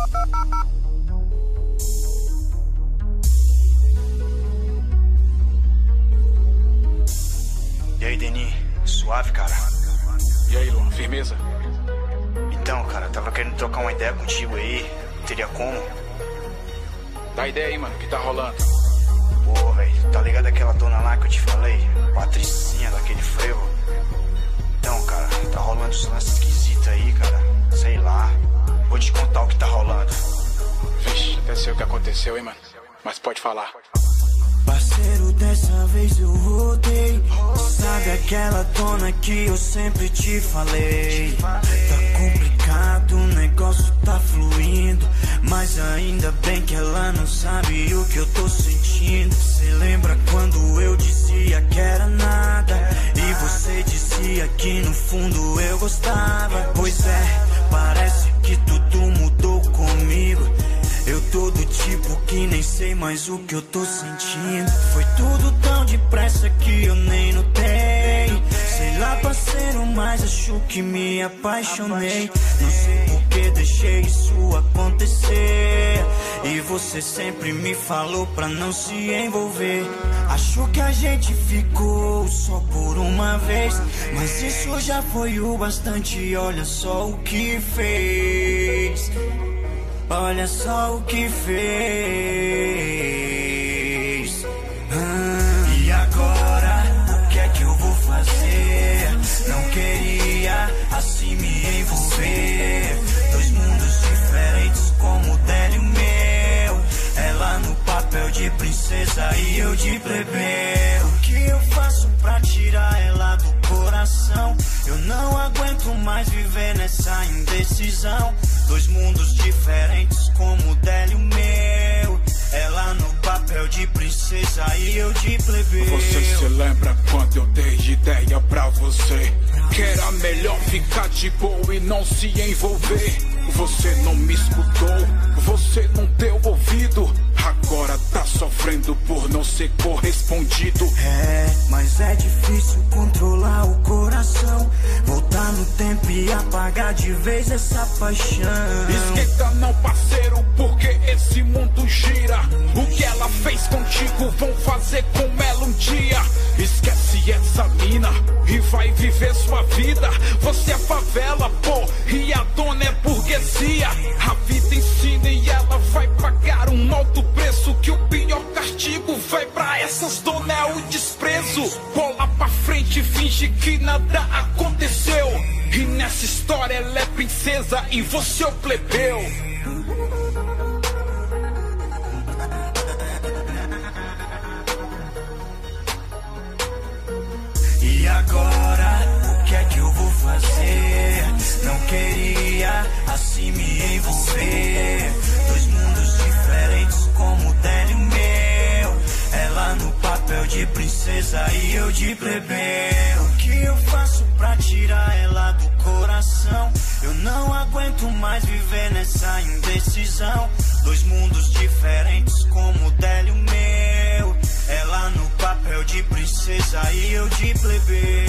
E aí, Denis? Suave, cara? E aí, Luan? Firmeza? Então, cara, tava querendo trocar uma ideia contigo aí. Teria como? Dá ideia aí, mano. O que tá rolando? Pô, velho, tá ligado aquela dona lá que eu te falei? Patricinha, daquele frevo. Então, cara, tá rolando uns lances esquisitos aí, cara. Sei lá. Vou te contar o que tá rolando. Vixe, até sei o que aconteceu, hein, mano. Mas pode falar. Parceiro, dessa vez eu rodei. Sabe aquela dona que eu sempre te falei? Tá complicado, o negócio tá fluindo, mas ainda bem que ela não sabe o que eu tô sentindo. Cê lembra quando eu dizia que era nada e você dizia que no fundo eu gostava? Pois é, parece que tudo mudou comigo. Eu tô do tipo que nem sei mais o que eu tô sentindo. Foi tudo tão depressa que eu nem notei. Sei lá, parceiro, mas acho que me apaixonei. Não sei por que deixei isso acontecer. E você sempre me falou pra não se envolver. Acho que a gente ficou só por uma vez, mas isso já foi o bastante. Olha só o que fez. Olha só o que fez. E agora, o que é que eu vou fazer? Não queria assim me envolver. Dois mundos diferentes como o dela e o meu. Ela no papel de princesa e eu de plebeu. O que eu faço pra tirar ela do coração? Eu não aguento mais viver nessa indecisão. Dois mundos diferentes como o dela e o meu. Ela no papel de princesa e eu de plebeu. Você se lembra quando eu dei ideia pra você? Que era melhor ficar de boa e não se envolver. Você não me escutou, você não deu ouvido. Agora tá sofrendo por não ser correspondido. É, mas é difícil controlar o coração. Voltar no tempo e apagar de vez essa paixão. Esquenta não, parceiro, porque esse mundo gira. O que ela fez contigo vão fazer com ela um dia. Esquece essa mina e vai viver sua vida. Você é favela, pô, e a dona é burguesia. A vida ensina e ela vai pagar um alto preço. Que o pior castigo vai pra essas donas é o desprezo. Bola pra frente, finge que nada aconteceu. E nessa história ela é princesa e você é o plebeu. E agora, o que é que eu vou fazer? Não queria assim me envolver. Dois mundos diferentes como o dela e o meu. Ela no papel de princesa e eu de plebeu. O que eu faço pra tirar ela do coração? Eu não aguento mais viver nessa indecisão. Dois mundos diferentes como o dela e o meu. Ela no papel de princesa e eu de plebeu.